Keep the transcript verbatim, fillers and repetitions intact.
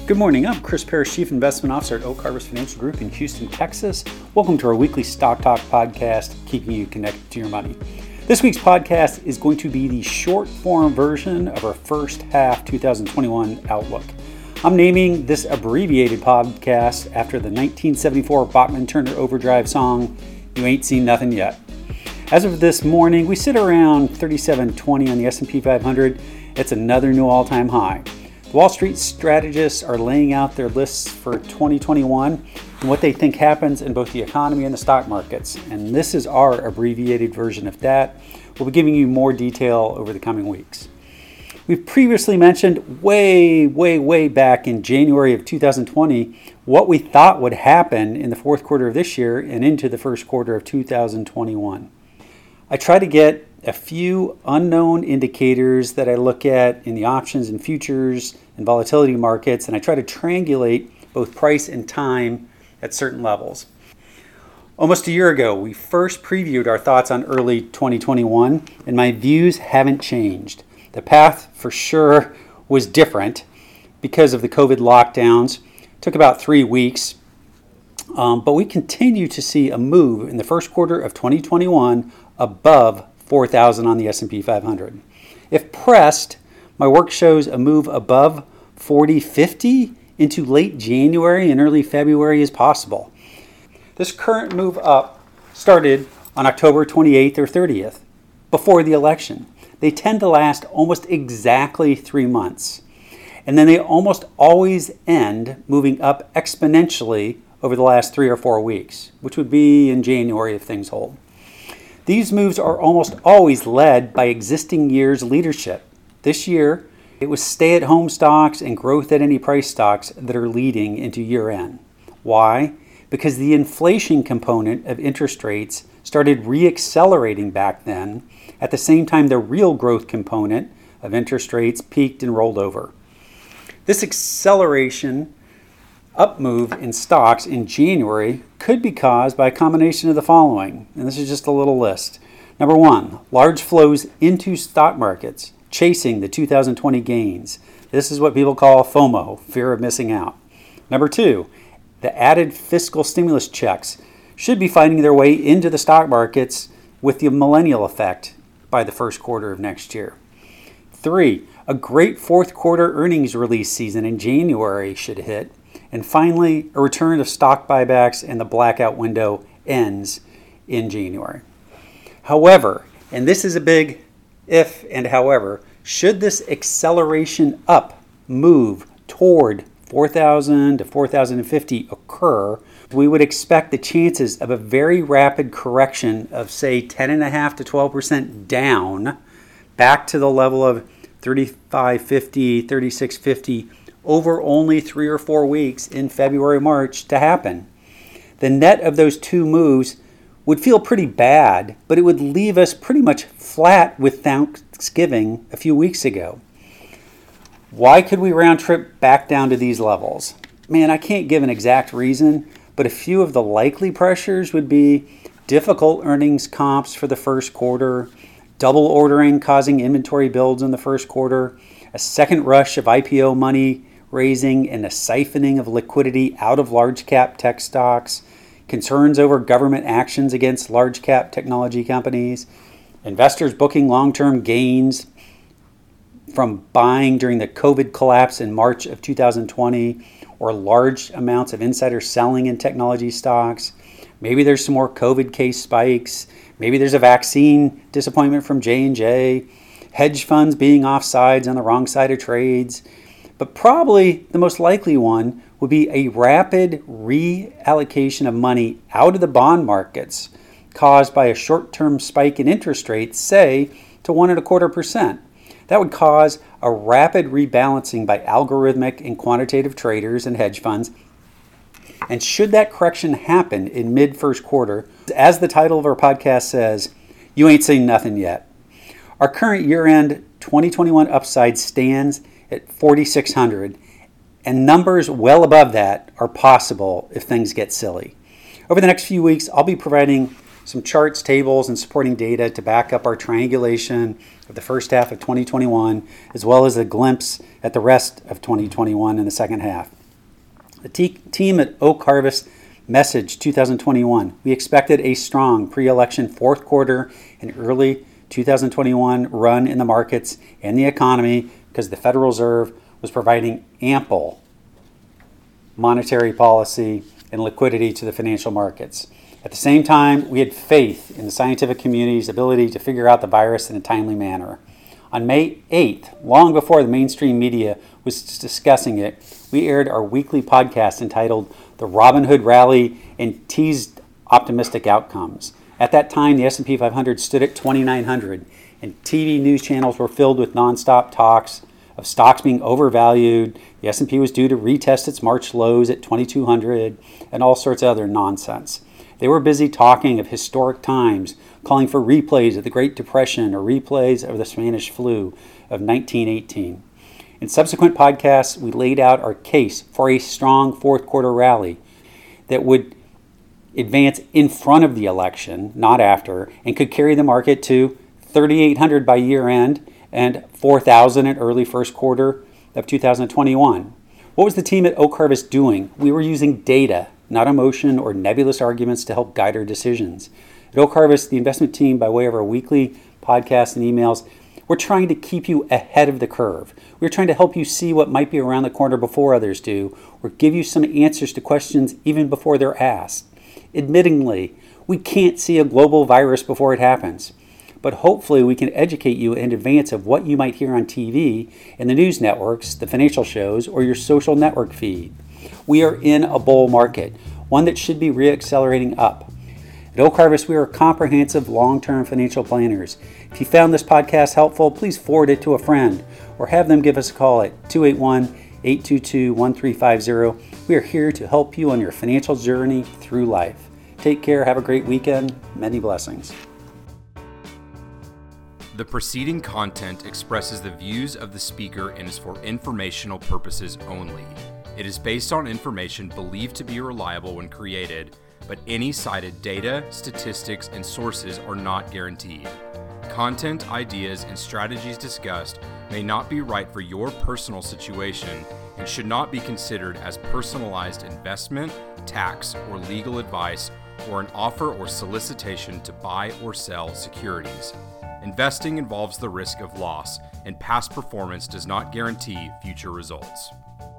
Good morning, I'm Chris Parrish, Chief Investment Officer at Oak Harvest Financial Group in Houston, Texas. Welcome to our weekly Stock Talk podcast, keeping you connected to your money. This week's podcast is going to be the short form version of our first half twenty twenty-one outlook. I'm naming this abbreviated podcast after the nineteen seventy-four Bachman Turner Overdrive song, You Ain't Seen Nothing Yet. As of this morning, we sit around thirty-seven twenty on the S and P five hundred. It's another new all-time high. Wall Street strategists are laying out their lists for twenty twenty-one and what they think happens in both the economy and the stock markets. And this is our abbreviated version of that. We'll be giving you more detail over the coming weeks. We've previously mentioned way, way, way back in January of two thousand twenty what we thought would happen in the fourth quarter of this year and into the first quarter of two thousand twenty-one. I try to get a few unknown indicators that I look at in the options and futures and volatility markets, and I try to triangulate both price and time at certain levels. Almost a year ago, we first previewed our thoughts on early twenty twenty-one, and my views haven't changed. The path for sure was different because of the COVID lockdowns. It took about three weeks, um, but we continue to see a move in the first quarter of twenty twenty-one above four thousand on the S and P five hundred. If pressed, my work shows a move above forty fifty into late January and early February is possible. This current move up started on October twenty-eighth or thirtieth, before the election. They tend to last almost exactly three months. And then they almost always end moving up exponentially over the last three or four weeks, which would be in January if things hold. These moves are almost always led by existing year's leadership. This year, it was stay-at-home stocks and growth-at-any-price stocks that are leading into year-end. Why? Because the inflation component of interest rates started re-accelerating back then, at the same time the real growth component of interest rates peaked and rolled over. This acceleration up move in stocks in January could be caused by a combination of the following, and this is just a little list. Number one, large flows into stock markets, chasing the two thousand twenty gains. This is what people call FOMO, fear of missing out. Number two, the added fiscal stimulus checks should be finding their way into the stock markets with the millennial effect by the first quarter of next year. Three, a great fourth quarter earnings release season in January should hit. And finally, a return of stock buybacks and the blackout window ends in January. However, and this is a big if and however, should this acceleration up move toward four thousand to four thousand fifty occur, we would expect the chances of a very rapid correction of, say, ten point five to twelve percent down back to the level of thirty-five fifty, thirty-six fifty over only three or four weeks in February, March to happen. The net of those two moves would feel pretty bad, but it would leave us pretty much flat with Thanksgiving a few weeks ago. Why could we round trip back down to these levels? Man, I can't give an exact reason, but a few of the likely pressures would be difficult earnings comps for the first quarter, double ordering causing inventory builds in the first quarter, a second rush of I P O money raising and a siphoning of liquidity out of large cap tech stocks, concerns over government actions against large cap technology companies, investors booking long-term gains from buying during the COVID collapse in March of two thousand twenty, or large amounts of insider selling in technology stocks. Maybe there's some more COVID case spikes. Maybe there's a vaccine disappointment from J and J, hedge funds being offsides on the wrong side of trades. But probably the most likely one would be a rapid reallocation of money out of the bond markets caused by a short-term spike in interest rates, say, to one and a quarter percent. That would cause a rapid rebalancing by algorithmic and quantitative traders and hedge funds. And should that correction happen in mid-first quarter, as the title of our podcast says, you ain't seen nothing yet. Our current year-end twenty twenty-one upside stands at forty-six hundred, and numbers well above that are possible if things get silly. Over the next few weeks, I'll be providing some charts, tables, and supporting data to back up our triangulation of the first half of twenty twenty-one, as well as a glimpse at the rest of twenty twenty-one in the second half. The te- team at Oak Harvest message two thousand twenty-one. We expected a strong pre-election fourth quarter and early two thousand twenty-one run in the markets and the economy because the Federal Reserve was providing ample monetary policy and liquidity to the financial markets. At the same time, we had faith in the scientific community's ability to figure out the virus in a timely manner. On May eighth, long before the mainstream media was discussing it, we aired our weekly podcast entitled The Robin Hood Rally and teased optimistic outcomes. At that time, the S and P five hundred stood at twenty-nine hundred, and T V news channels were filled with nonstop talks of stocks being overvalued. The S and P was due to retest its March lows at twenty-two hundred, and all sorts of other nonsense. They were busy talking of historic times, calling for replays of the Great Depression or replays of the Spanish flu of nineteen eighteen. In subsequent podcasts, we laid out our case for a strong fourth quarter rally that would advance in front of the election, not after, and could carry the market to thirty-eight hundred by year end and four thousand in early first quarter of two thousand twenty-one. What was the team at Oak Harvest doing? We were using data, not emotion or nebulous arguments to help guide our decisions. At Oak Harvest, the investment team, by way of our weekly podcasts and emails, we're trying to keep you ahead of the curve. We're trying to help you see what might be around the corner before others do, or give you some answers to questions even before they're asked. Admittingly, we can't see a global virus before it happens, but hopefully we can educate you in advance of what you might hear on T V, in the news networks, the financial shows, or your social network feed. We are in a bull market, one that should be re-accelerating up. At Oak Harvest, we are comprehensive long-term financial planners. If you found this podcast helpful, please forward it to a friend or have them give us a call at two eight one, eight two two, one three five zero. We are here to help you on your financial journey through life. Take care. Have a great weekend. Many blessings. The preceding content expresses the views of the speaker and is for informational purposes only. It is based on information believed to be reliable when created, but any cited data, statistics, and sources are not guaranteed. Content, ideas, and strategies discussed may not be right for your personal situation and should not be considered as personalized investment, tax, or legal advice, or an offer or solicitation to buy or sell securities. Investing involves the risk of loss, and past performance does not guarantee future results.